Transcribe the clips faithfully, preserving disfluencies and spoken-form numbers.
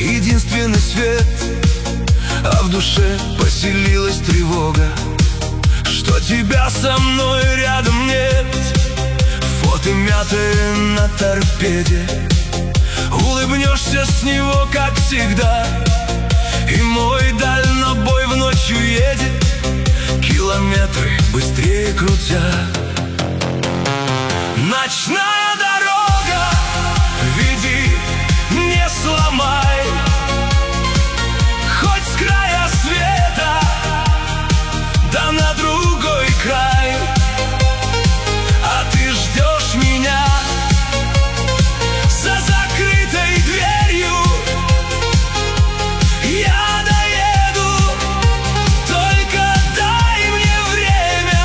единственный свет, а в душе поселилась тревога, что тебя со мной рядом нет. Фото мятые на торпеде, улыбнешься с него, как всегда, и мой дальнобой в ночь уедет, километры быстрее крутя. Ночная дорога, веди, не сломай, хоть с края света, да на другой край. А ты ждешь меня за закрытой дверью, я доеду, только дай мне время.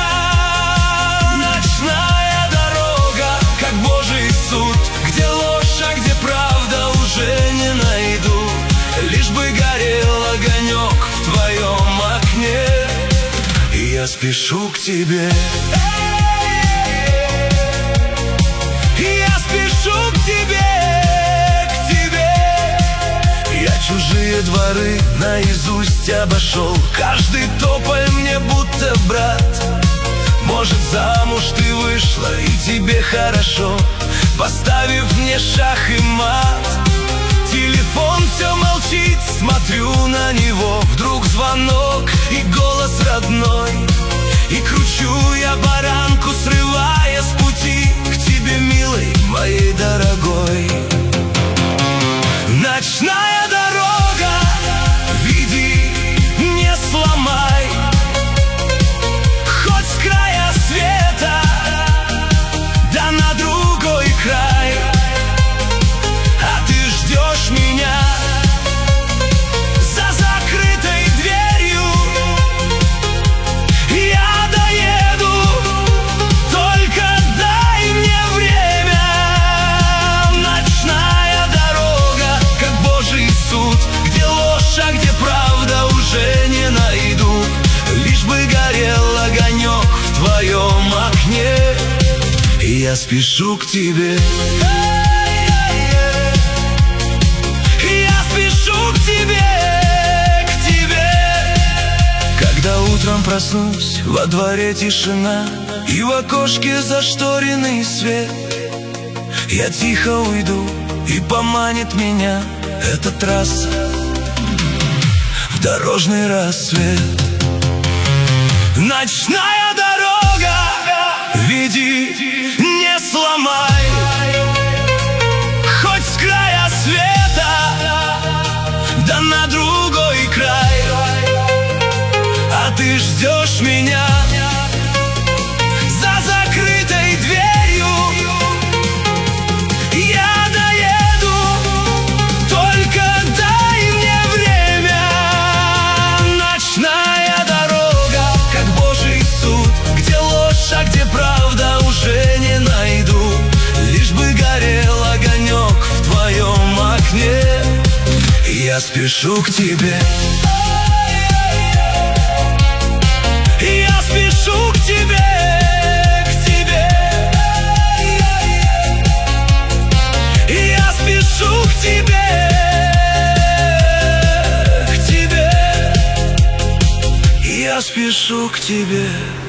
Ночная дорога, как Божий суд, где ложь, а где правда, уже не найду. Лишь бы горел огонек в твоем окне, и я спешу к тебе. Я спешу к тебе, к тебе. Я чужие дворы наизусть обошел, каждый тополь мне будто брат. Может, замуж ты вышла и тебе хорошо, поставив мне шах и мат. Телефон все молчит, смотрю на него, вдруг звонок и голос родной, и кручу я баранку, срывая с пути к тебе, милой моей дорогой. Ночная дорога, веди, не сломай, хоть с края света, да на другой край. А ты ждешь меня за закрытой дверью, я доеду, только дай мне время. Ночная дорога, как Божий суд, где ложь, а где правда, уже не найду. Лишь бы горел огонек в твоем окне, и я спешу к тебе. Я спешу к тебе, к тебе. Когда утром проснусь, во дворе тишина, и в окошке зашторенный свет, я тихо уйду, и поманит меня эта трасса в дорожный рассвет. Ночная дорога, веди, не сломай, хоть с края света, да на другой край. А ты ждешь меня за закрытой дверью, я доеду, только дай мне время. Ночная дорога, как Божий суд, где ложь, а где правда, уже не найду. Лишь бы горел огонек в твоем окне, я спешу к тебе. Я спешу к тебе, к тебе. Я спешу к тебе, к тебе. Я спешу к тебе.